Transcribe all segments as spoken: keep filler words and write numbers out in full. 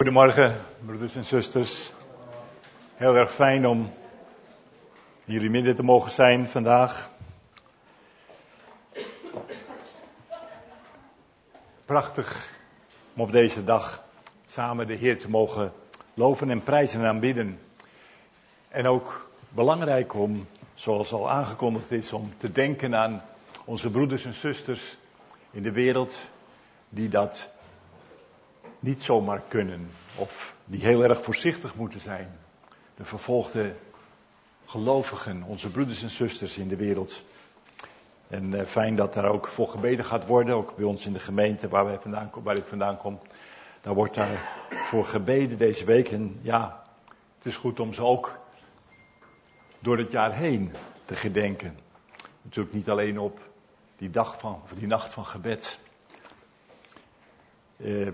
Goedemorgen, broeders en zusters. Heel erg fijn om in jullie midden te mogen zijn vandaag. Prachtig om op deze dag samen de Heer te mogen loven en prijzen en aanbidden. En ook belangrijk om, zoals al aangekondigd is, om te denken aan onze broeders en zusters in de wereld die dat niet zomaar kunnen, of die heel erg voorzichtig moeten zijn. De vervolgde gelovigen, onze broeders en zusters in de wereld. En uh, fijn dat daar ook voor gebeden gaat worden, ook bij ons in de gemeente waar, wij vandaan, waar ik vandaan kom. Daar wordt daar voor gebeden deze week. En ja, het is goed om ze ook door het jaar heen te gedenken. Natuurlijk niet alleen op die dag van, of die nacht van gebed. Uh,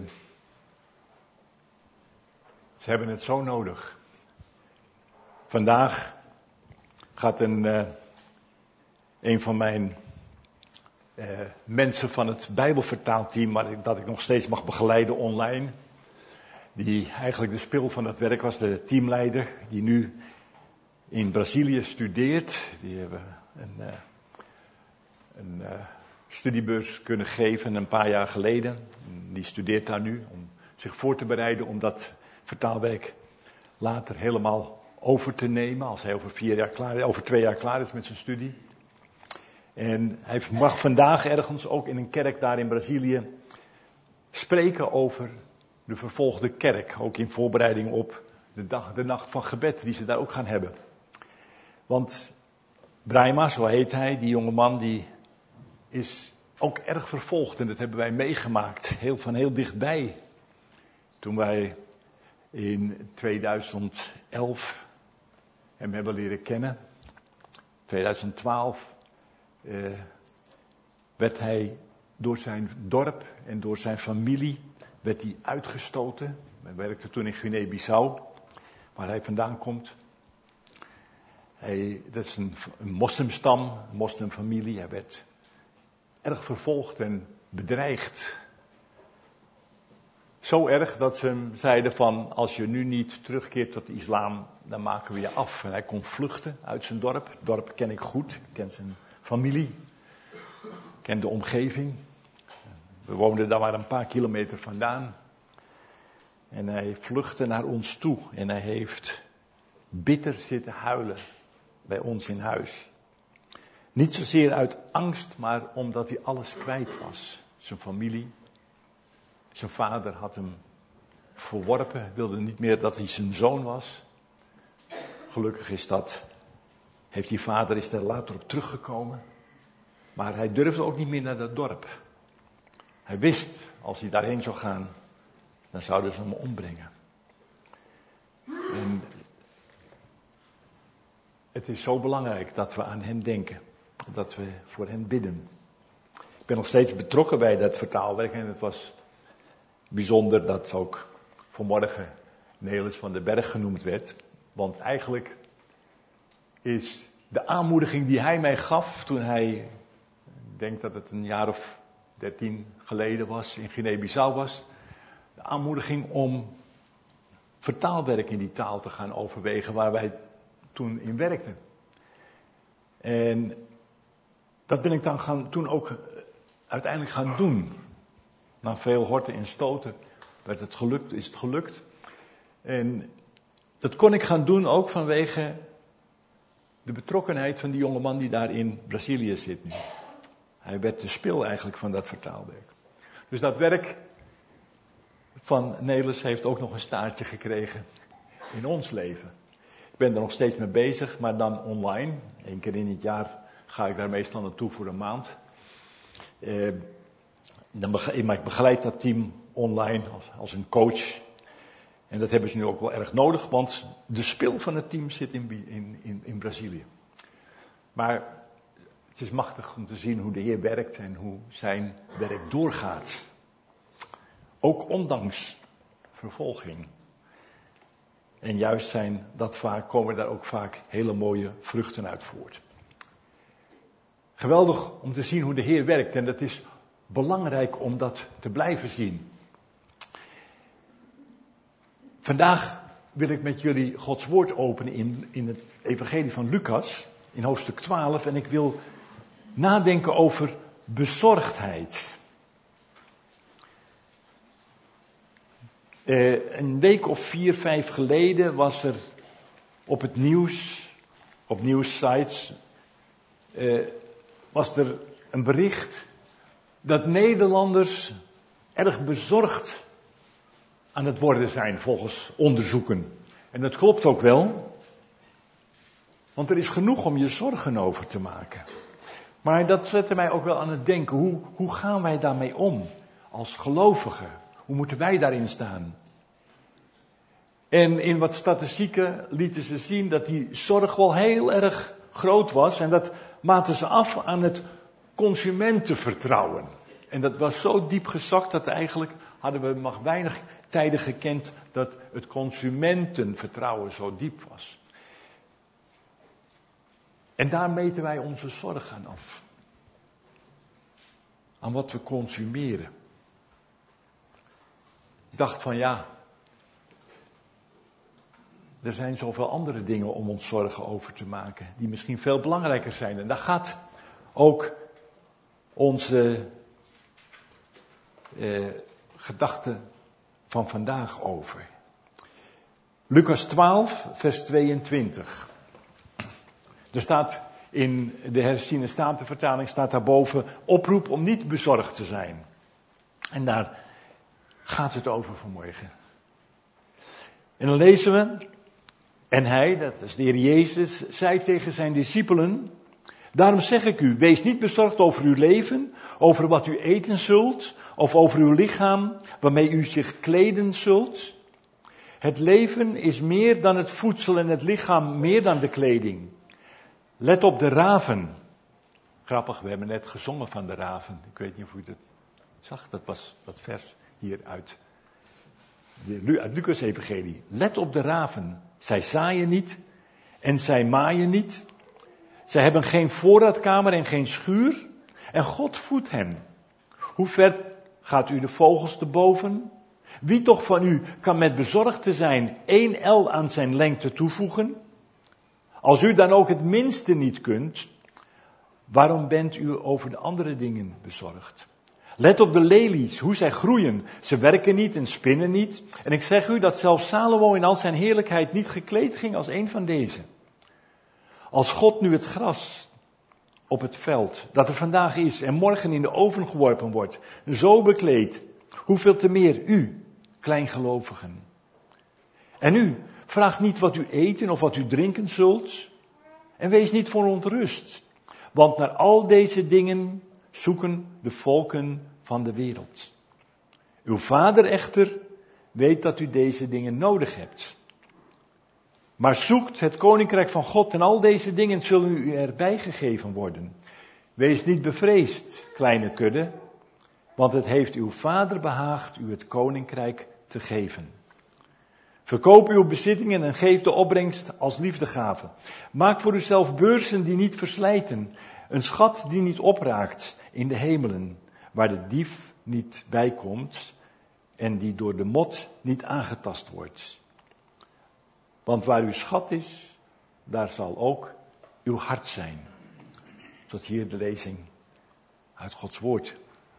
Ze hebben het zo nodig. Vandaag gaat een, uh, een van mijn uh, mensen van het Bijbelvertaalteam, waar ik, dat ik nog steeds mag begeleiden online, die eigenlijk de spil van het werk was, de teamleider, die nu in Brazilië studeert. Die hebben een, uh, een uh, studiebeurs kunnen geven een paar jaar geleden. Die studeert daar nu om zich voor te bereiden om dat vertaalwerk later helemaal over te nemen, als hij over, vier jaar klaar, over twee jaar klaar is met zijn studie. En hij mag vandaag ergens ook in een kerk daar in Brazilië spreken over de vervolgde kerk, ook in voorbereiding op de, dag, de nacht van gebed die ze daar ook gaan hebben. Want Braima, zo heet hij, die jongeman, die is ook erg vervolgd en dat hebben wij meegemaakt, heel, van heel dichtbij. Toen wij in tweeduizend elf hem hebben leren kennen. tweeduizend twaalf uh, werd hij door zijn dorp en door zijn familie werd hij uitgestoten. Hij werkte toen in Guinea-Bissau, waar hij vandaan komt. Hij, dat is een, een moslimstam, een moslimfamilie. Hij werd erg vervolgd en bedreigd. Zo erg dat ze hem zeiden van, als je nu niet terugkeert tot de islam, dan maken we je af. En hij kon vluchten uit zijn dorp. Het dorp ken ik goed, ik ken zijn familie, ik ken de omgeving. We woonden daar maar een paar kilometer vandaan. En hij vluchtte naar ons toe en hij heeft bitter zitten huilen bij ons in huis. Niet zozeer uit angst, maar omdat hij alles kwijt was. Zijn familie. Zijn vader had hem verworpen, wilde niet meer dat hij zijn zoon was. Gelukkig is dat, heeft die vader is daar later op teruggekomen. Maar hij durfde ook niet meer naar dat dorp. Hij wist, als hij daarheen zou gaan, dan zouden ze hem ombrengen. En het is zo belangrijk dat we aan hen denken. Dat we voor hen bidden. Ik ben nog steeds betrokken bij dat vertaalwerk en het was bijzonder dat ook vanmorgen Nelis van den Berg genoemd werd. Want eigenlijk is de aanmoediging die hij mij gaf toen hij, ik denk dat het een jaar of dertien geleden was, in Guinea-Bissau was. De aanmoediging om vertaalwerk in die taal te gaan overwegen waar wij toen in werkten. En dat ben ik dan gaan, toen ook uiteindelijk gaan doen. Na veel horten en stoten werd het gelukt, is het gelukt. En dat kon ik gaan doen ook vanwege de betrokkenheid van die jongeman die daar in Brazilië zit nu. Hij werd de spil eigenlijk van dat vertaalwerk. Dus dat werk van Nelis heeft ook nog een staartje gekregen in ons leven. Ik ben er nog steeds mee bezig, maar dan online. Eén keer in het jaar ga ik daar meestal naartoe voor een maand. Eh, Dan begeleid, maar ik begeleid dat team online als, als een coach. En dat hebben ze nu ook wel erg nodig, want de spil van het team zit in, in, in, in Brazilië. Maar het is machtig om te zien hoe de Heer werkt en hoe zijn werk doorgaat. Ook ondanks vervolging. En juist zijn dat vaak, komen daar ook vaak hele mooie vruchten uit voort. Geweldig om te zien hoe de Heer werkt en dat is belangrijk om dat te blijven zien. Vandaag wil ik met jullie Gods woord openen in, in het evangelie van Lucas, in hoofdstuk twaalf. En ik wil nadenken over bezorgdheid. Uh, een week of vier, vijf geleden was er op het nieuws, op nieuwssites, uh, was er een bericht dat Nederlanders erg bezorgd aan het worden zijn volgens onderzoeken. En dat klopt ook wel, want er is genoeg om je zorgen over te maken. Maar dat zette mij ook wel aan het denken, hoe, hoe gaan wij daarmee om als gelovigen? Hoe moeten wij daarin staan? En in wat statistieken lieten ze zien dat die zorg wel heel erg groot was. En dat maakten ze af aan het consumentenvertrouwen. En dat was zo diep gezakt dat eigenlijk hadden we maar weinig tijden gekend dat het consumentenvertrouwen zo diep was. En daar meten wij onze zorg aan af. Aan wat we consumeren. Ik dacht van ja, er zijn zoveel andere dingen om ons zorgen over te maken, die misschien veel belangrijker zijn. En daar gaat ook onze eh, gedachte van vandaag over. Lucas twaalf, vers tweeëntwintig. Er staat in de herziene statenvertaling, staat daarboven, oproep om niet bezorgd te zijn. En daar gaat het over vanmorgen. En dan lezen we, en hij, dat is de Heer Jezus, zei tegen zijn discipelen, daarom zeg ik u, wees niet bezorgd over uw leven, over wat u eten zult, of over uw lichaam, waarmee u zich kleden zult. Het leven is meer dan het voedsel en het lichaam meer dan de kleding. Let op de raven. Grappig, we hebben net gezongen van de raven. Ik weet niet of u dat zag, dat was dat vers hier uit, de, uit Lucas evangelie. Let op de raven. Zij zaaien niet en zij maaien niet. Zij hebben geen voorraadkamer en geen schuur. En God voedt hen. Hoe ver gaat u de vogels te boven? Wie toch van u kan met bezorgd te zijn één el aan zijn lengte toevoegen? Als u dan ook het minste niet kunt, waarom bent u over de andere dingen bezorgd? Let op de lelies, hoe zij groeien. Ze werken niet en spinnen niet. En ik zeg u dat zelfs Salomo in al zijn heerlijkheid niet gekleed ging als een van deze. Als God nu het gras op het veld, dat er vandaag is en morgen in de oven geworpen wordt, zo bekleedt, hoeveel te meer u, kleingelovigen. En u, vraag niet wat u eten of wat u drinken zult, en wees niet verontrust, want naar al deze dingen zoeken de volken van de wereld. Uw vader echter weet dat u deze dingen nodig hebt. Maar zoekt het koninkrijk van God en al deze dingen zullen u erbij gegeven worden. Wees niet bevreesd, kleine kudde, want het heeft uw vader behaagd u het koninkrijk te geven. Verkoop uw bezittingen en geef de opbrengst als liefdegave. Maak voor uzelf beurzen die niet verslijten, een schat die niet opraakt in de hemelen, waar de dief niet bijkomt en die door de mot niet aangetast wordt. Want waar uw schat is, daar zal ook uw hart zijn. Tot hier de lezing uit Gods woord.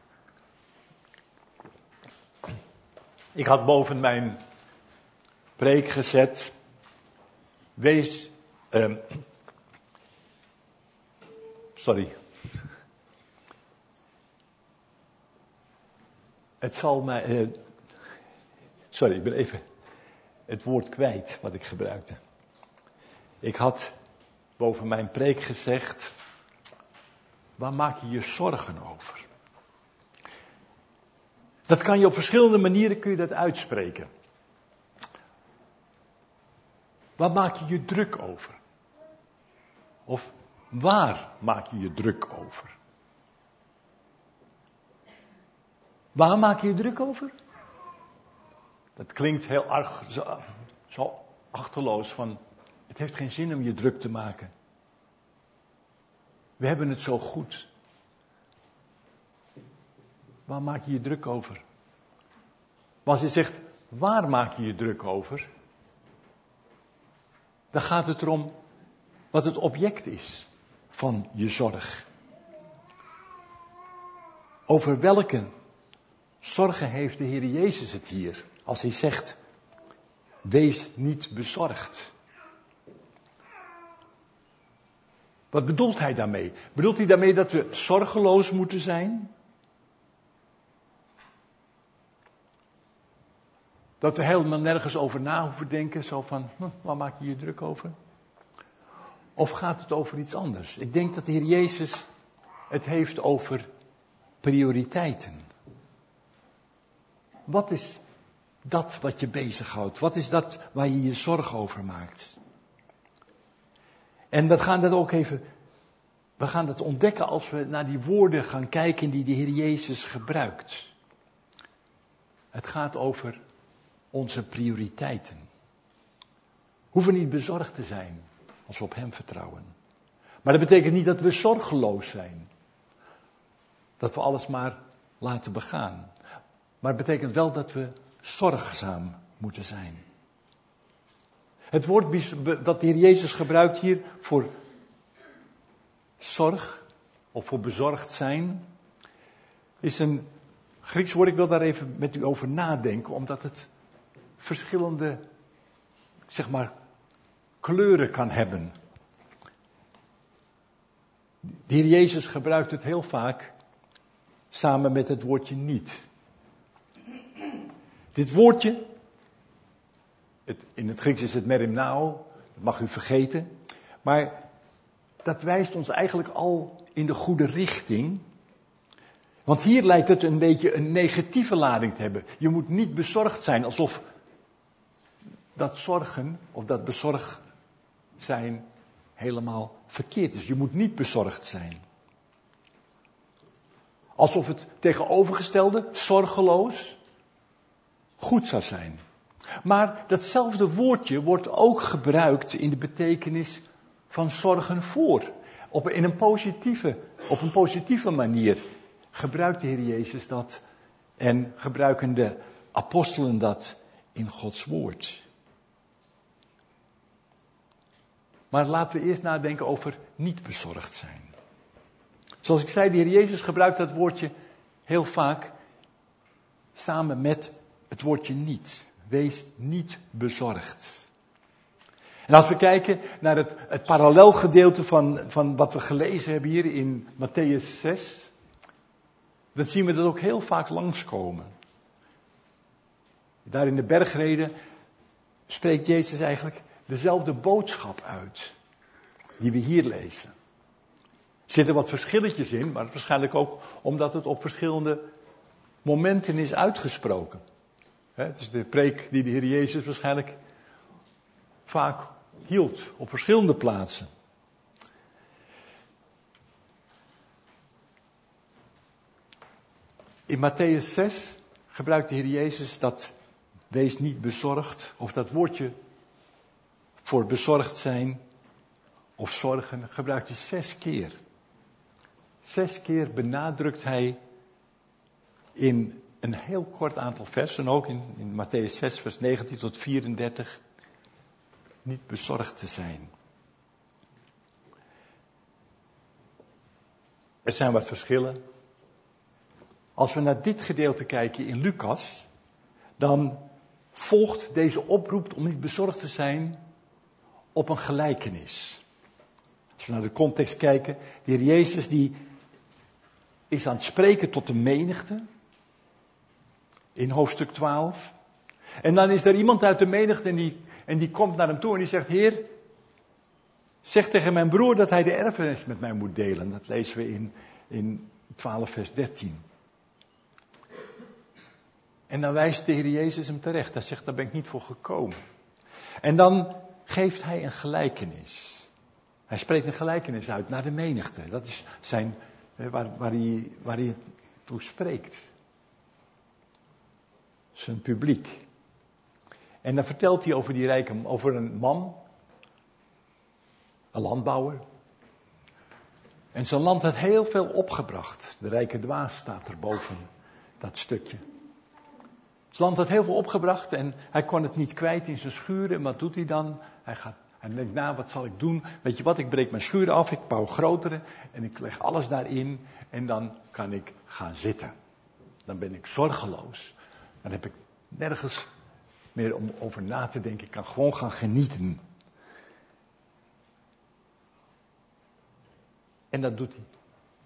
Ik had boven mijn preek gezet, wees, um, sorry, het zal mij, uh, sorry, ik ben even het woord kwijt wat ik gebruikte. Ik had boven mijn preek gezegd, waar maak je je zorgen over? Dat kan je op verschillende manieren, kun je dat uitspreken. Waar maak je je druk over? Of waar maak je je druk over? Waar maak je je druk over? Dat klinkt heel erg zo, zo achterloos van, het heeft geen zin om je druk te maken. We hebben het zo goed. Waar maak je je druk over? Maar als je zegt, waar maak je je druk over? Dan gaat het erom wat het object is van je zorg. Over welke zorgen heeft de Heer Jezus het hier? Als hij zegt, wees niet bezorgd. Wat bedoelt hij daarmee? Bedoelt hij daarmee dat we zorgeloos moeten zijn? Dat we helemaal nergens over na hoeven denken, zo van, hm, waar maak je je druk over? Of gaat het over iets anders? Ik denk dat de Heer Jezus het heeft over prioriteiten. Wat is dat wat je bezighoudt? Wat is dat waar je je zorg over maakt? En we gaan dat ook even, we gaan dat ontdekken als we naar die woorden gaan kijken die de Heer Jezus gebruikt. Het gaat over onze prioriteiten. We hoeven niet bezorgd te zijn als we op Hem vertrouwen. Maar dat betekent niet dat we zorgeloos zijn. Dat we alles maar laten begaan. Maar het betekent wel dat we zorgzaam moeten zijn. Het woord dat de Heer Jezus gebruikt hier voor zorg of voor bezorgd zijn, is een Grieks woord. Ik wil daar even met u over nadenken, omdat het verschillende, zeg maar, kleuren kan hebben. De Heer Jezus gebruikt het heel vaak samen met het woordje niet. Dit woordje, het, in het Grieks is het merimnao, dat mag u vergeten, maar dat wijst ons eigenlijk al in de goede richting. Want hier lijkt het een beetje een negatieve lading te hebben. Je moet niet bezorgd zijn, alsof dat zorgen of dat bezorgd zijn helemaal verkeerd is. Je moet niet bezorgd zijn. Alsof het tegenovergestelde, zorgeloos, goed zou zijn. Maar datzelfde woordje wordt ook gebruikt in de betekenis van zorgen voor. Op, in een positieve, op een positieve manier gebruikt de Heer Jezus dat en gebruiken de apostelen dat in Gods woord. Maar laten we eerst nadenken over niet bezorgd zijn. Zoals ik zei, de Heer Jezus gebruikt dat woordje heel vaak samen met het woordje niet. Wees niet bezorgd. En als we kijken naar het, het parallelgedeelte van, van wat we gelezen hebben hier in Matthäus zes, dan zien we dat ook heel vaak langskomen. Daar in de bergreden spreekt Jezus eigenlijk dezelfde boodschap uit die we hier lezen. Er zitten wat verschilletjes in, maar waarschijnlijk ook omdat het op verschillende momenten is uitgesproken. Het is de preek die de Heer Jezus waarschijnlijk vaak hield op verschillende plaatsen. In Matthäus zes gebruikt de Heer Jezus dat wees niet bezorgd, of dat woordje voor bezorgd zijn of zorgen, gebruikt hij zes keer. Zes keer benadrukt hij in een heel kort aantal versen, ook in, in Matthäus zes vers negentien tot vierendertig, niet bezorgd te zijn. Er zijn wat verschillen. Als we naar dit gedeelte kijken in Lucas, dan volgt deze oproep om niet bezorgd te zijn op een gelijkenis. Als we naar de context kijken, de Heer Jezus die is aan het spreken tot de menigte in hoofdstuk twaalf. En dan is er iemand uit de menigte en die, en die komt naar hem toe en die zegt, Heer, zeg tegen mijn broer dat hij de erfenis met mij moet delen. Dat lezen we in, in twaalf vers dertien. En dan wijst de Heer Jezus hem terecht. Hij zegt, daar ben ik niet voor gekomen. En dan geeft hij een gelijkenis. Hij spreekt een gelijkenis uit naar de menigte. Dat is zijn, waar, waar, hij, waar hij toe spreekt. Zijn publiek. En dan vertelt hij over die rijke, over een man. Een landbouwer. En zijn land had heel veel opgebracht. De rijke dwaas staat er boven dat stukje. Het land had heel veel opgebracht en hij kon het niet kwijt in zijn schuren. En wat doet hij dan? Hij gaat, hij denkt, nou, wat zal ik doen? Weet je wat, ik breek mijn schuren af, ik bouw grotere en ik leg alles daarin. En dan kan ik gaan zitten. Dan ben ik zorgeloos. Dan heb ik nergens meer om over na te denken. Ik kan gewoon gaan genieten. En dat doet hij.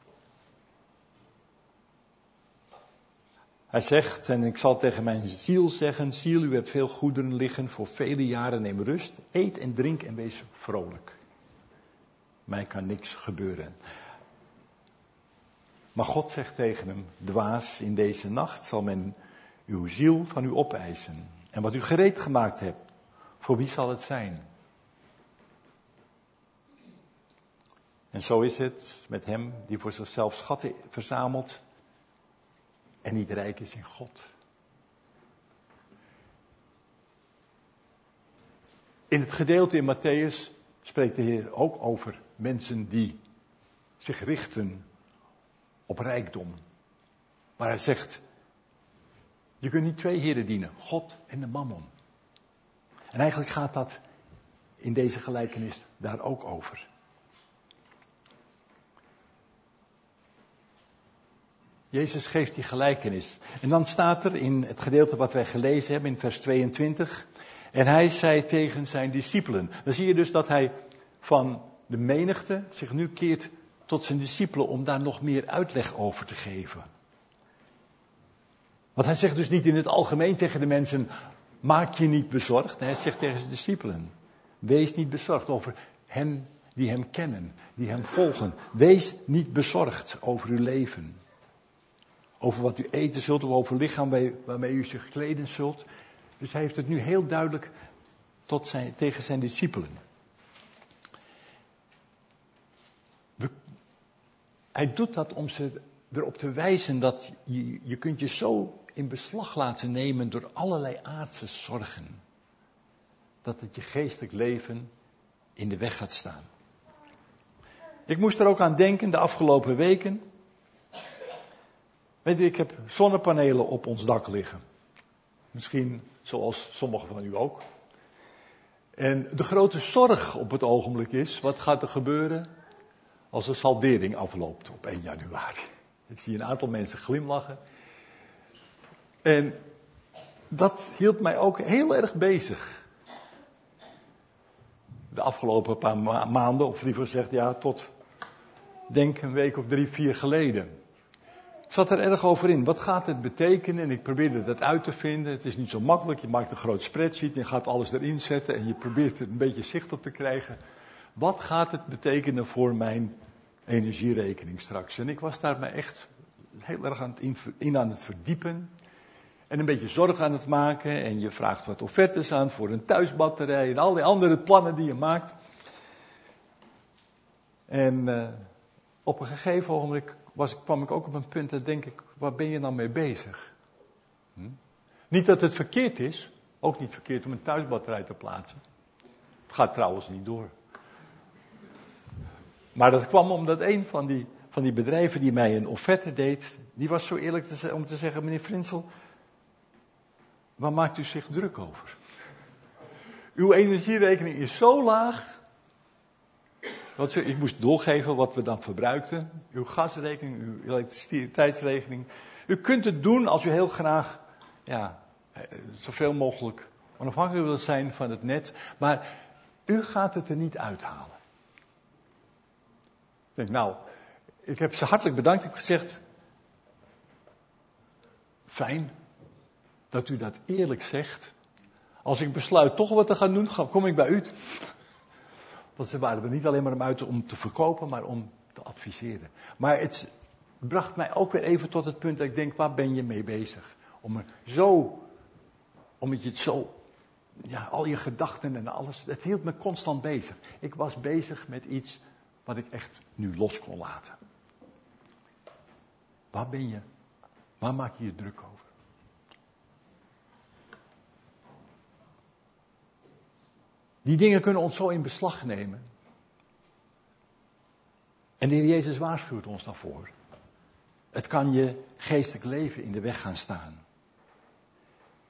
Hij zegt, en ik zal tegen mijn ziel zeggen, ziel, u hebt veel goederen liggen voor vele jaren, neem rust, eet en drink en wees vrolijk. Mij kan niks gebeuren. Maar God zegt tegen hem, dwaas, in deze nacht zal men uw ziel van u opeisen. En wat u gereed gemaakt hebt, voor wie zal het zijn? En zo is het met hem die voor zichzelf schatten verzamelt en niet rijk is in God. In het gedeelte in Matthäus spreekt de Heer ook over mensen die zich richten op rijkdom. Maar hij zegt, je kunt niet twee heren dienen, God en de mammon. En eigenlijk gaat dat in deze gelijkenis daar ook over. Jezus geeft die gelijkenis. En dan staat er in het gedeelte wat wij gelezen hebben, in vers tweeëntwintig. En hij zei tegen zijn discipelen. Dan zie je dus dat hij van de menigte zich nu keert tot zijn discipelen om daar nog meer uitleg over te geven. Want hij zegt dus niet in het algemeen tegen de mensen, maak je niet bezorgd. Hij zegt tegen zijn discipelen, wees niet bezorgd over hen die hem kennen, die hem volgen. Wees niet bezorgd over uw leven. Over wat u eten zult, of over lichaam waarmee u zich kleden zult. Dus hij heeft het nu heel duidelijk tot zijn, tegen zijn discipelen. We, hij doet dat om ze erop te wijzen dat je, je kunt je zo in beslag laten nemen door allerlei aardse zorgen. Dat het je geestelijk leven in de weg gaat staan. Ik moest er ook aan denken de afgelopen weken. Weet u, ik heb zonnepanelen op ons dak liggen. Misschien zoals sommigen van u ook. En de grote zorg op het ogenblik is, wat gaat er gebeuren als de saldering afloopt op één januari? Ik zie een aantal mensen glimlachen. En dat hield mij ook heel erg bezig. De afgelopen paar ma- maanden, of liever gezegd, ja, tot denk een week of drie, vier geleden. Ik zat er erg over in. Wat gaat het betekenen? En ik probeerde dat uit te vinden. Het is niet zo makkelijk. Je maakt een groot spreadsheet en je gaat alles erin zetten en je probeert er een beetje zicht op te krijgen. Wat gaat het betekenen voor mijn energierekening straks? En ik was daar me echt heel erg aan het in, in aan het verdiepen. En een beetje zorg aan het maken. En je vraagt wat offertes aan voor een thuisbatterij en al die andere plannen die je maakt. En uh, op een gegeven ogenblik was, kwam ik ook op een punt dat denk ik, waar ben je nou mee bezig? Hm? Niet dat het verkeerd is, ook niet verkeerd om een thuisbatterij te plaatsen. Het gaat trouwens niet door. Maar dat kwam omdat een van die, van die bedrijven die mij een offerte deed, die was zo eerlijk te, om te zeggen, meneer Frintsel, waar maakt u zich druk over? Uw energierekening is zo laag. Wat ze, ik moest doorgeven wat we dan verbruikten. Uw gasrekening, uw elektriciteitsrekening. U kunt het doen als u heel graag, ja, zoveel mogelijk onafhankelijk wilt zijn van het net. Maar u gaat het er niet uithalen. Ik denk, nou, ik heb ze hartelijk bedankt. Ik heb gezegd, fijn dat u dat eerlijk zegt. Als ik besluit toch wat te gaan doen, kom ik bij u. Want ze waren er niet alleen maar om uit om te verkopen, maar om te adviseren. Maar het bracht mij ook weer even tot het punt dat ik denk, waar ben je mee bezig? Om er zo, omdat je het zo, ja, al je gedachten en alles, het hield me constant bezig. Ik was bezig met iets wat ik echt nu los kon laten. Waar ben je, waar maak je je druk over? Die dingen kunnen ons zo in beslag nemen. En de Heer Jezus waarschuwt ons daarvoor. Het kan je geestelijk leven in de weg gaan staan.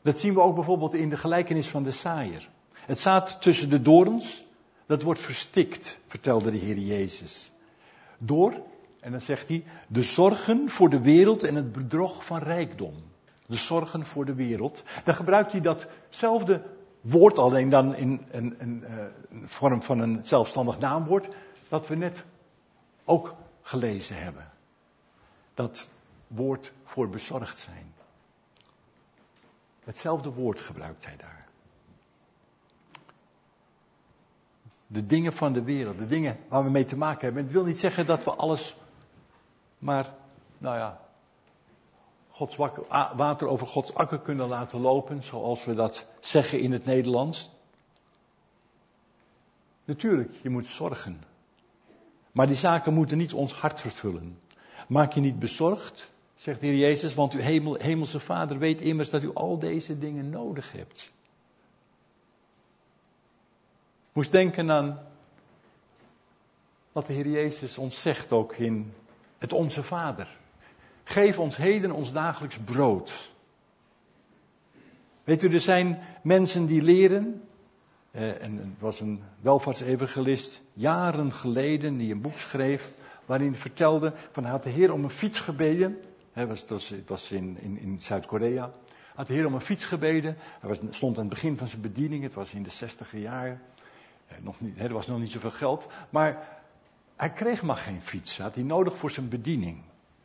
Dat zien we ook bijvoorbeeld in de gelijkenis van de zaaier. Het zaad tussen de dorens, dat wordt verstikt, vertelde de Heer Jezus. Door, en dan zegt hij, de zorgen voor de wereld en het bedrog van rijkdom. De zorgen voor de wereld. Dan gebruikt hij datzelfde woord, alleen dan in een, een, een vorm van een zelfstandig naamwoord, dat we net ook gelezen hebben. Dat woord voor bezorgd zijn. Hetzelfde woord gebruikt hij daar. De dingen van de wereld, de dingen waar we mee te maken hebben. Het wil niet zeggen dat we alles maar, nou ja, Gods water over Gods akker kunnen laten lopen, zoals we dat zeggen in het Nederlands. Natuurlijk, je moet zorgen. Maar die zaken moeten niet ons hart vervullen. Maak je niet bezorgd, zegt de Heer Jezus, want uw hemel, hemelse Vader weet immers dat u al deze dingen nodig hebt. Ik moest denken aan wat de Heer Jezus ons zegt ook in het Onze Vader. Geef ons heden ons dagelijks brood. Weet u, er zijn mensen die leren, eh, en het was een welvaartsevangelist jaren geleden die een boek schreef, waarin hij vertelde van hij had de Heer om een fiets gebeden. Hij was, het was, het was in, in, in Zuid-Korea. Hij had de Heer om een fiets gebeden. Hij was, stond aan het begin van zijn bediening, het was in de zestiger jaren. Eh, nog niet, er was nog niet zoveel geld, maar hij kreeg maar geen fiets. Hij had die nodig voor zijn bediening.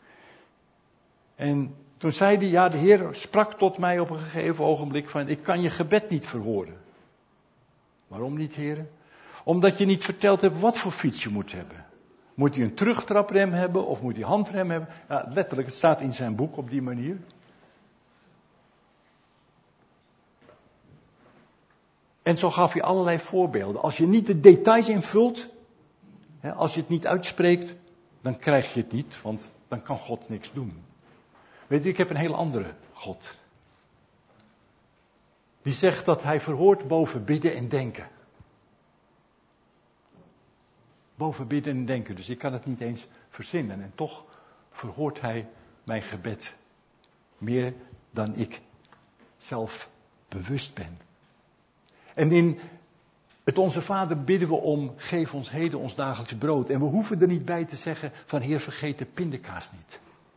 En toen zei hij, ja, de Heer sprak tot mij op een gegeven ogenblik van, ik kan je gebed niet verhoren. Waarom niet, Heer? Omdat je niet verteld hebt wat voor fiets je moet hebben. Moet hij een terugtraprem hebben of moet hij handrem hebben? Ja, letterlijk, het staat in zijn boek op die manier. En zo gaf hij allerlei voorbeelden. Als je niet de details invult, hè, als je het niet uitspreekt, dan krijg je het niet, want dan kan God niks doen. Weet u, ik heb een heel andere God. Die zegt dat hij verhoort boven bidden en denken. Boven bidden en denken, dus ik kan het niet eens verzinnen. En toch verhoort hij mijn gebed. Meer dan ik zelf bewust ben. En in het Onze Vader bidden we om, geef ons heden ons dagelijks brood. En we hoeven er niet bij te zeggen van, Heer, vergeet de pindakaas niet.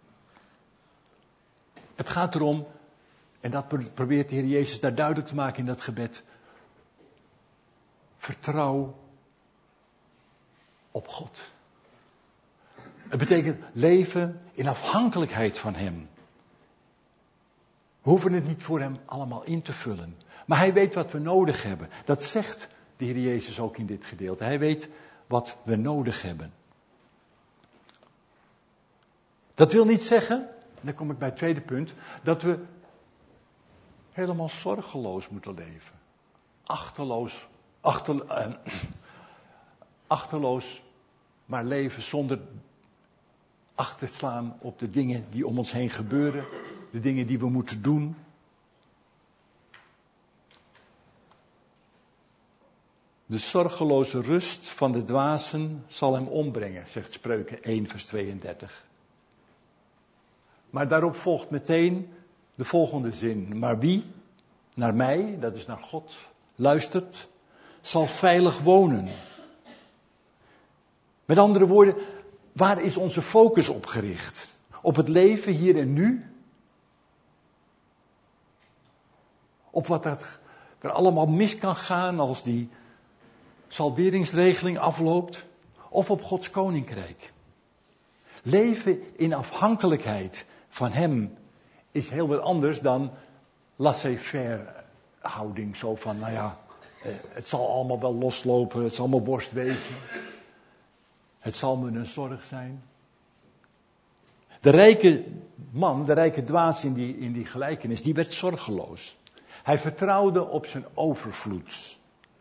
Het gaat erom, en dat probeert de Heer Jezus daar duidelijk te maken in dat gebed. Vertrouw op God. Het betekent leven in afhankelijkheid van Hem. We hoeven het niet voor Hem allemaal in te vullen. Maar Hij weet wat we nodig hebben. Dat zegt de Heer Jezus ook in dit gedeelte. Hij weet wat we nodig hebben. Dat wil niet zeggen, en dan kom ik bij het tweede punt, dat we helemaal zorgeloos moeten leven. Achterloos, achter, eh, achterloos, maar leven zonder acht te slaan op de dingen die om ons heen gebeuren, de dingen die we moeten doen. De zorgeloze rust van de dwazen zal hem ombrengen, zegt Spreuken één vers tweeëndertig. Maar daarop volgt meteen de volgende zin. Maar wie naar mij, dat is naar God, luistert, zal veilig wonen. Met andere woorden, waar is onze focus op gericht? Op het leven hier en nu? Op wat er, er allemaal mis kan gaan als die salderingsregeling afloopt? Of op Gods koninkrijk? Leven in afhankelijkheid van Hem is heel wat anders dan laissez-faire houding. Zo van, nou ja, het zal allemaal wel loslopen, het zal mijn borst wezen. Het zal me een zorg zijn. De rijke man, de rijke dwaas in die, in die gelijkenis, die werd zorgeloos. Hij vertrouwde op zijn overvloed.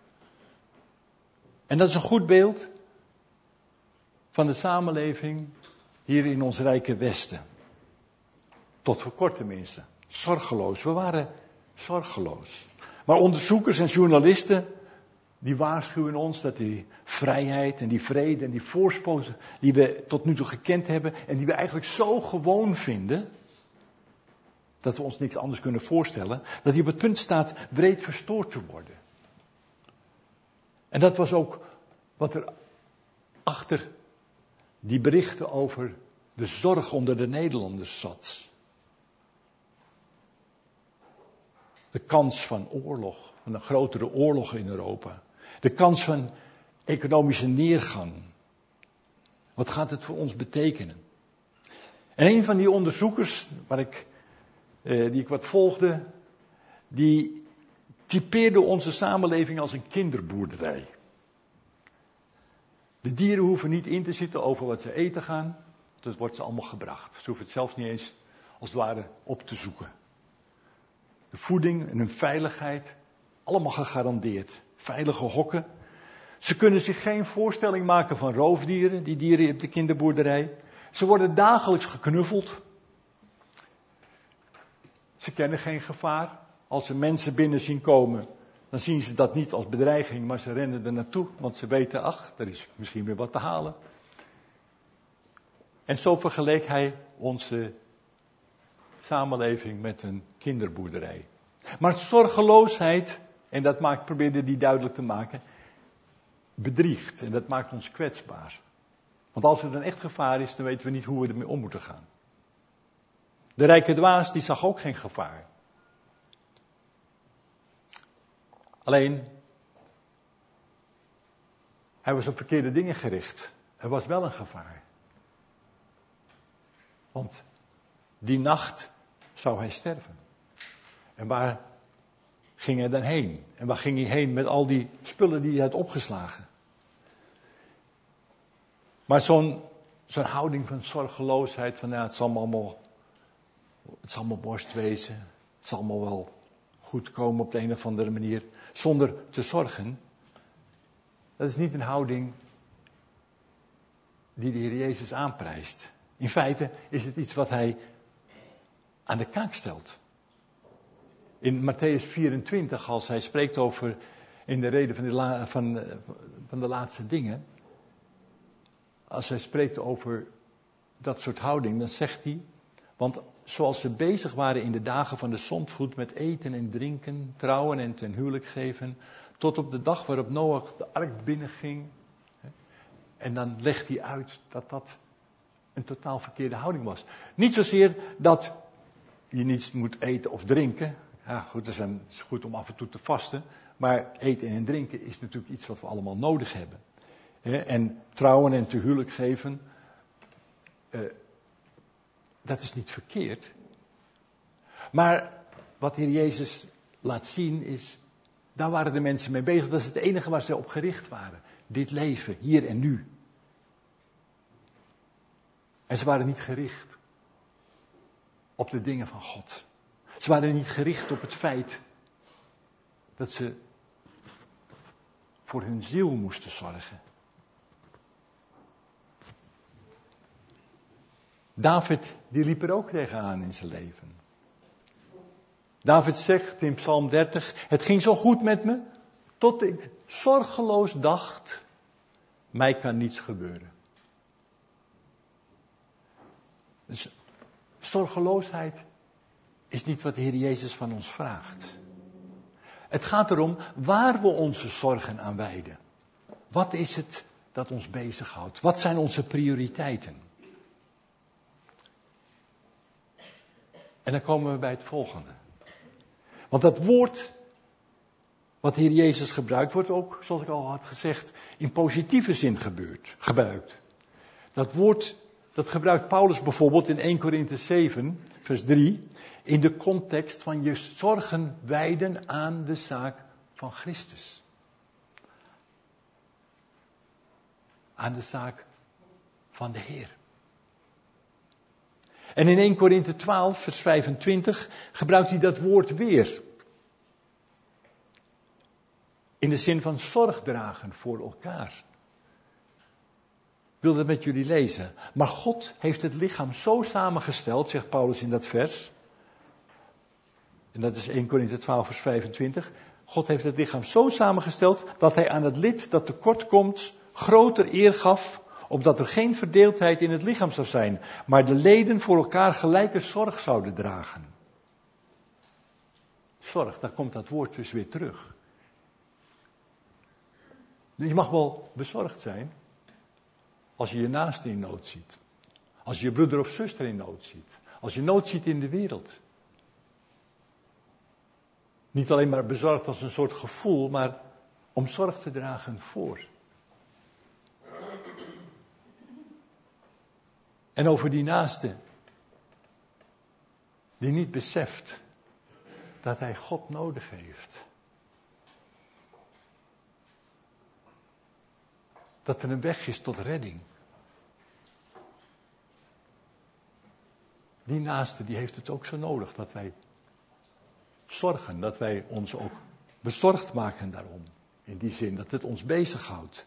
En dat is een goed beeld van de samenleving hier in ons rijke Westen. Tot voor kort tenminste. Zorgeloos. We waren zorgeloos. Maar onderzoekers en journalisten, die waarschuwen ons dat die vrijheid en die vrede en die voorspoed die we tot nu toe gekend hebben en die we eigenlijk zo gewoon vinden, dat we ons niks anders kunnen voorstellen, dat hij op het punt staat wreed verstoord te worden. En dat was ook wat er achter die berichten over de zorg onder de Nederlanders zat. De kans van oorlog, van een grotere oorlog in Europa. De kans van economische neergang. Wat gaat het voor ons betekenen? En een van die onderzoekers, waar ik, eh, die ik wat volgde, die typeerde onze samenleving als een kinderboerderij. De dieren hoeven niet in te zitten over wat ze eten gaan. Dat wordt ze allemaal gebracht. Ze hoeven het zelfs niet eens als het ware op te zoeken. De voeding en hun veiligheid, allemaal gegarandeerd. Veilige hokken. Ze kunnen zich geen voorstelling maken van roofdieren, die dieren op de kinderboerderij. Ze worden dagelijks geknuffeld. Ze kennen geen gevaar. Als ze mensen binnen zien komen, dan zien ze dat niet als bedreiging, maar ze rennen er naartoe, want ze weten, ach, er is misschien weer wat te halen. En zo vergeleek hij onze samenleving met een kinderboerderij. Maar zorgeloosheid, en dat maakt, probeerde hij duidelijk te maken, bedriegt. En dat maakt ons kwetsbaar. Want als er een echt gevaar is, dan weten we niet hoe we ermee om moeten gaan. De rijke dwaas, die zag ook geen gevaar. Alleen, hij was op verkeerde dingen gericht. Er was wel een gevaar. Want die nacht zou hij sterven. En waar ging hij dan heen? En waar ging hij heen met al die spullen die hij had opgeslagen? Maar zo'n, zo'n houding van zorgeloosheid, van ja, het zal allemaal, het zal allemaal borst wezen. Het zal allemaal wel goed komen op de een of andere manier. Zonder te zorgen. Dat is niet een houding die de Heer Jezus aanprijst. In feite is het iets wat hij aan de kaak stelt. In Matthäus vierentwintig, als hij spreekt over, in de reden van de, la, van, van de laatste dingen. Als hij spreekt over dat soort houding, dan zegt hij, want zoals ze bezig waren in de dagen van de zondvloed met eten en drinken, trouwen en ten huwelijk geven, tot op de dag waarop Noach de ark binnenging. En dan legt hij uit dat dat een totaal verkeerde houding was. Niet zozeer dat je niets moet eten of drinken. Ja goed, het is goed om af en toe te vasten. Maar eten en drinken is natuurlijk iets wat we allemaal nodig hebben. En trouwen en te huwelijk geven, uh, dat is niet verkeerd. Maar wat de Heer Jezus laat zien is, daar waren de mensen mee bezig. Dat is het enige waar ze op gericht waren. Dit leven, hier en nu. En ze waren niet gericht op de dingen van God. Ze waren niet gericht op het feit dat ze voor hun ziel moesten zorgen. David, die liep er ook tegenaan in zijn leven. David zegt in Psalm dertig, het ging zo goed met me, tot ik zorgeloos dacht, mij kan niets gebeuren. Dus zorgeloosheid is niet wat de Heer Jezus van ons vraagt. Het gaat erom waar we onze zorgen aan wijden. Wat is het dat ons bezighoudt? Wat zijn onze prioriteiten? En dan komen we bij het volgende. Want dat woord wat de Heer Jezus gebruikt, wordt ook, zoals ik al had gezegd, in positieve zin gebeurd, gebruikt. Dat woord, dat gebruikt Paulus bijvoorbeeld in Eerste Korinthe zeven, vers drie, in de context van je zorgen wijden aan de zaak van Christus. Aan de zaak van de Heer. En in Eerste Korinthe twaalf, vers vijfentwintig, gebruikt hij dat woord weer. In de zin van zorg dragen voor elkaar. Ik wil dat met jullie lezen. Maar God heeft het lichaam zo samengesteld, zegt Paulus in dat vers. En dat is Eerste Korinthe twaalf, vers vijfentwintig. God heeft het lichaam zo samengesteld dat hij aan het lid dat tekort komt groter eer gaf, opdat er geen verdeeldheid in het lichaam zou zijn, maar de leden voor elkaar gelijke zorg zouden dragen. zorg, dan komt dat woord dus weer terug. Je mag wel bezorgd zijn als je je naaste in nood ziet. Als je je broeder of zuster in nood ziet. Als je nood ziet in de wereld. Niet alleen maar bezorgd als een soort gevoel, maar om zorg te dragen voor. En over die naaste, die niet beseft dat hij God nodig heeft. Dat er een weg is tot redding. Die naaste, die heeft het ook zo nodig dat wij zorgen, dat wij ons ook bezorgd maken daarom. In die zin dat het ons bezighoudt.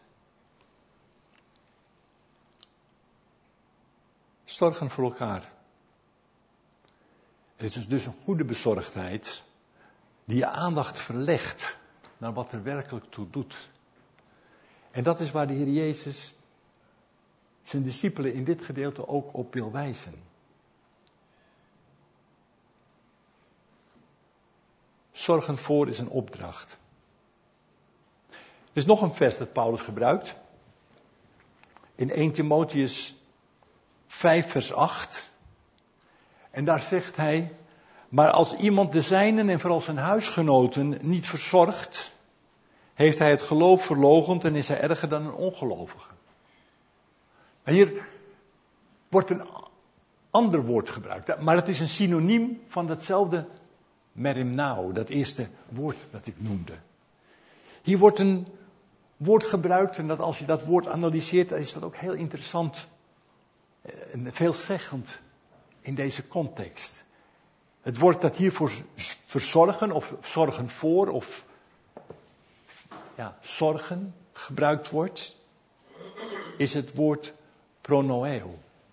Zorgen voor elkaar. Het is dus een goede bezorgdheid die je aandacht verlegt naar wat er werkelijk toe doet. En dat is waar de Heer Jezus zijn discipelen in dit gedeelte ook op wil wijzen. Zorgen voor is een opdracht. Er is nog een vers dat Paulus gebruikt. In eerste Timotheüs vijf vers acht. En daar zegt hij, maar als iemand de zijnen en vooral zijn huisgenoten niet verzorgt, heeft hij het geloof verloochend en is hij erger dan een ongelovige. En hier wordt een ander woord gebruikt, maar het is een synoniem van datzelfde merimnao, dat eerste woord dat ik noemde. Hier wordt een woord gebruikt en dat als je dat woord analyseert, is dat ook heel interessant en veelzeggend in deze context. Het woord dat hier voor verzorgen of zorgen voor of ja, zorgen gebruikt wordt, is het woord pronoeo.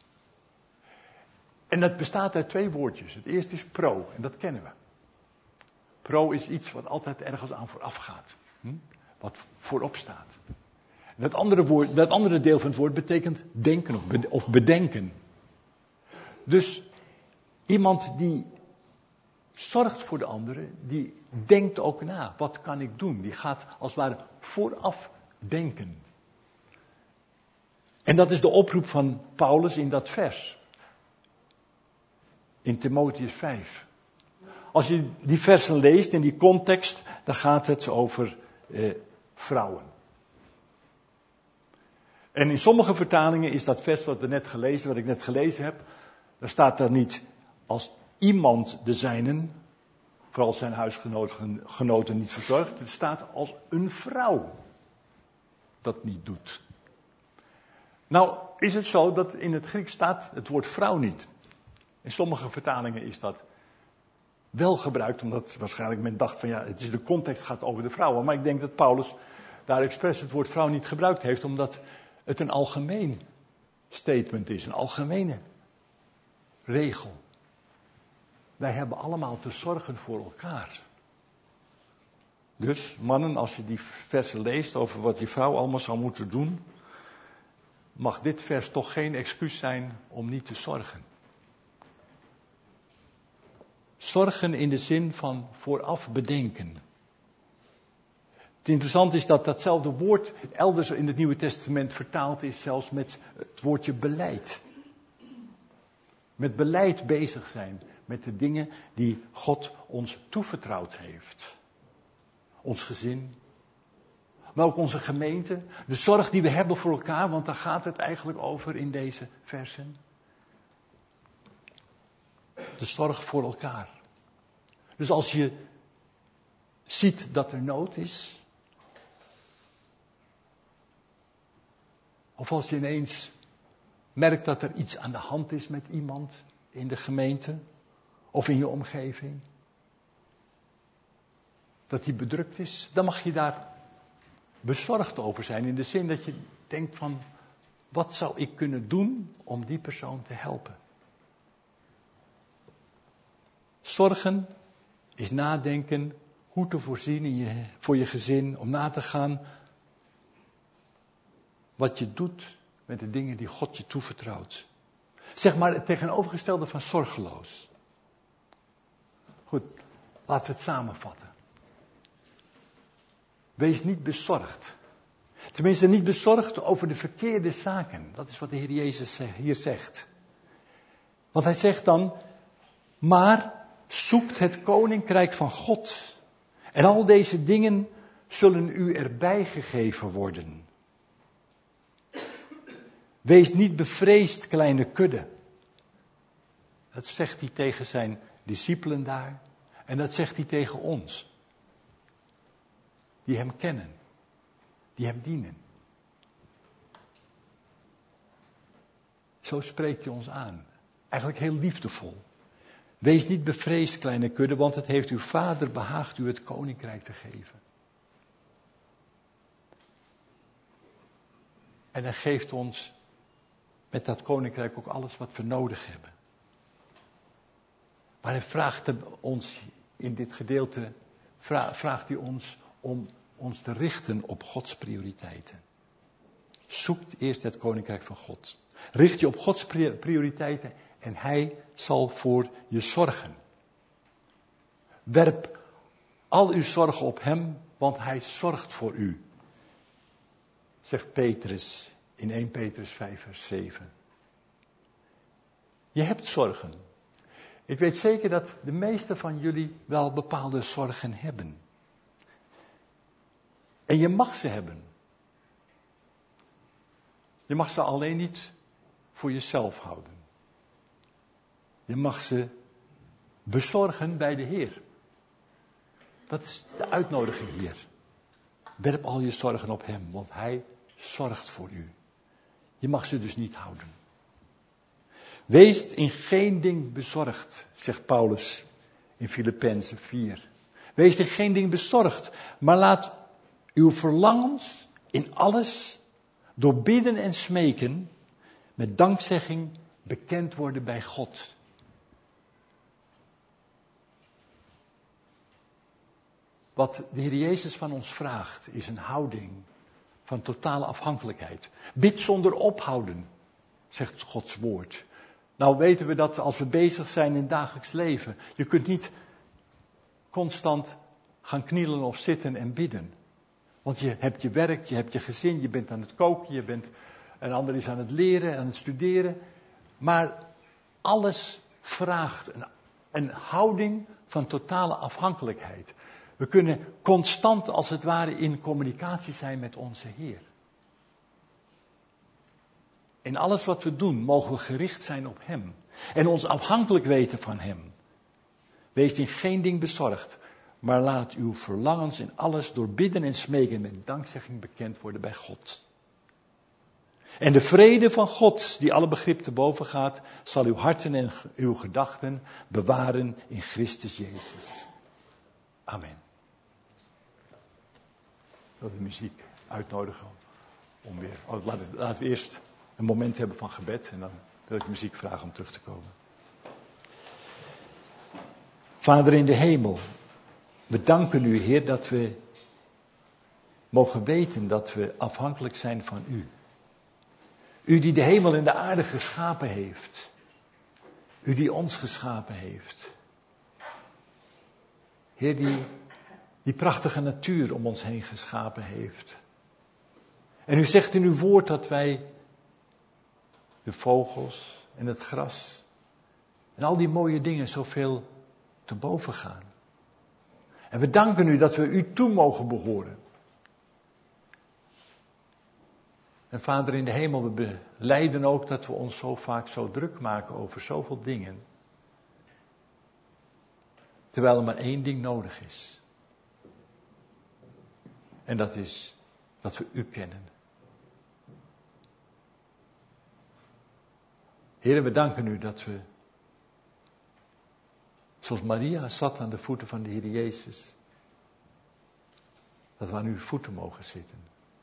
En dat bestaat uit twee woordjes. Het eerste is pro, en dat kennen we. Pro is iets wat altijd ergens aan vooraf gaat. Hm? Wat voorop staat. En dat andere, woord, dat andere deel van het woord betekent denken of bedenken. Dus iemand die zorgt voor de anderen, die denkt ook na. Wat kan ik doen? Die gaat als het ware vooraf denken. En dat is de oproep van Paulus in dat vers. In Timotheüs vijf. Als je die versen leest in die context, dan gaat het over eh, vrouwen. En in sommige vertalingen is dat vers wat we net gelezen, wat ik net gelezen heb, daar staat daar niet als iemand de zijnen, vooral zijn huisgenoten niet verzorgt. Het staat als een vrouw dat niet doet. Nou is het zo dat in het Grieks staat het woord vrouw niet. In sommige vertalingen is dat wel gebruikt, omdat waarschijnlijk men dacht van ja, het is de context gaat over de vrouwen. Maar ik denk dat Paulus daar expres het woord vrouw niet gebruikt heeft, omdat het een algemeen statement is, een algemene regel. Wij hebben allemaal te zorgen voor elkaar. Dus mannen, als je die versen leest over wat die vrouw allemaal zou moeten doen, mag dit vers toch geen excuus zijn om niet te zorgen. Zorgen in de zin van vooraf bedenken. Het interessante is dat datzelfde woord elders in het Nieuwe Testament vertaald is, zelfs met het woordje beleid. Met beleid bezig zijn, met de dingen die God ons toevertrouwd heeft. Ons gezin, maar ook onze gemeente. De zorg die we hebben voor elkaar, want daar gaat het eigenlijk over in deze versen. De zorg voor elkaar. Dus als je ziet dat er nood is, of als je ineens merkt dat er iets aan de hand is met iemand in de gemeente of in je omgeving, dat die bedrukt is, dan mag je daar bezorgd over zijn. In de zin dat je denkt van, wat zou ik kunnen doen om die persoon te helpen? Zorgen is nadenken hoe te voorzien in je, voor je gezin, om na te gaan wat je doet met de dingen die God je toevertrouwt. Zeg maar het tegenovergestelde van zorgeloos. Goed, Laten we het samenvatten. Wees niet bezorgd. Tenminste, niet bezorgd over de verkeerde zaken. Dat is wat de Heer Jezus hier zegt. Want hij zegt dan, maar zoekt het koninkrijk van God. En al deze dingen zullen u erbij gegeven worden. Wees niet bevreesd, kleine kudde. Dat zegt hij tegen zijn discipelen daar. En dat zegt hij tegen ons. Die hem kennen. Die hem dienen. Zo spreekt hij ons aan. Eigenlijk heel liefdevol. Wees niet bevreesd, kleine kudde, want het heeft uw vader behaagd u het koninkrijk te geven. En hij geeft ons met dat koninkrijk ook alles wat we nodig hebben. Maar hij vraagt ons in dit gedeelte, vraagt hij ons om ons te richten op Gods prioriteiten. Zoek eerst het koninkrijk van God. Richt je op Gods prioriteiten en hij zal voor je zorgen. Werp al uw zorgen op hem, want hij zorgt voor u. Zegt Petrus in eerste Petrus vijf vers zeven. Je hebt zorgen. Ik weet zeker dat de meesten van jullie wel bepaalde zorgen hebben. En je mag ze hebben. Je mag ze alleen niet voor jezelf houden. Je mag ze bezorgen bij de Heer. Dat is de uitnodiging hier. Werp al je zorgen op hem, want hij zorgt voor u. Je mag ze dus niet houden. Wees in geen ding bezorgd, zegt Paulus in Filippenzen vier. Wees in geen ding bezorgd, maar laat uw verlangens in alles door bidden en smeken met dankzegging bekend worden bij God. Wat de Heer Jezus van ons vraagt is een houding van totale afhankelijkheid. Bid zonder ophouden, zegt Gods woord. Nou weten we dat als we bezig zijn in het dagelijks leven, je kunt niet constant gaan knielen of zitten en bidden. Want je hebt je werk, je hebt je gezin, je bent aan het koken, je bent, een ander is aan het leren, aan het studeren. Maar alles vraagt een, een houding van totale afhankelijkheid. We kunnen constant als het ware in communicatie zijn met onze Heer. In alles wat we doen mogen we gericht zijn op Hem. En ons afhankelijk weten van Hem. Wees in geen ding bezorgd. Maar laat uw verlangens in alles door bidden en smeken met dankzegging bekend worden bij God. En de vrede van God, die alle begrip te boven gaat, zal uw harten en uw gedachten bewaren in Christus Jezus. Amen. Ik wil de muziek uitnodigen om weer. Oh, laten, we, laten we eerst een moment hebben van gebed en dan wil ik de muziek vragen om terug te komen. Vader in de hemel, we danken u, Heer, dat we mogen weten dat we afhankelijk zijn van u. U die de hemel en de aarde geschapen heeft. U die ons geschapen heeft. Heer, die die prachtige natuur om ons heen geschapen heeft. En u zegt in uw woord dat wij de vogels en het gras en al die mooie dingen zoveel te boven gaan. En we danken u dat we u toe mogen behoren. En Vader in de hemel, we belijden ook dat we ons zo vaak zo druk maken over zoveel dingen. Terwijl er maar één ding nodig is. En dat is dat we u kennen. Heer, we danken u dat we, zoals Maria zat aan de voeten van de Heer Jezus, dat we aan uw voeten mogen zitten.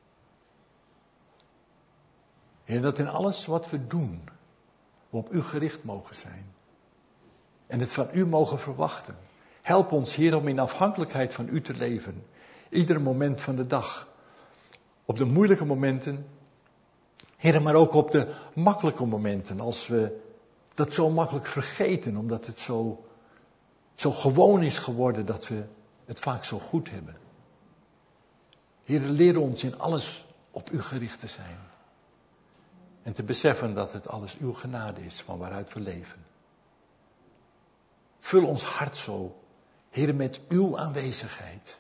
Heer, dat in alles wat we doen, we op u gericht mogen zijn. En het van u mogen verwachten. Help ons, Heer, om in afhankelijkheid van u te leven. Ieder moment van de dag. Op de moeilijke momenten. Heer, maar ook op de makkelijke momenten. Als we dat zo makkelijk vergeten, omdat het zo zo gewoon is geworden dat we het vaak zo goed hebben. Heer, leer ons in alles op u gericht te zijn. En te beseffen dat het alles uw genade is van waaruit we leven. Vul ons hart zo, Heer, met uw aanwezigheid.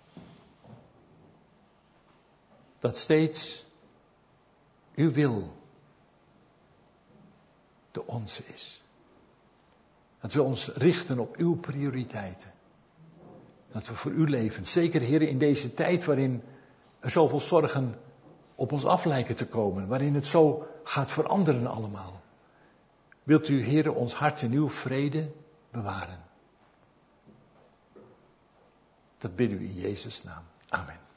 Dat steeds uw wil de onze is. Dat we ons richten op uw prioriteiten. Dat we voor u leven. Zeker, Heer, in deze tijd waarin er zoveel zorgen op ons af lijken te komen. Waarin het zo gaat veranderen allemaal. Wilt u, Heer, ons hart in uw vrede bewaren. Dat bidden we in Jezus' naam. Amen.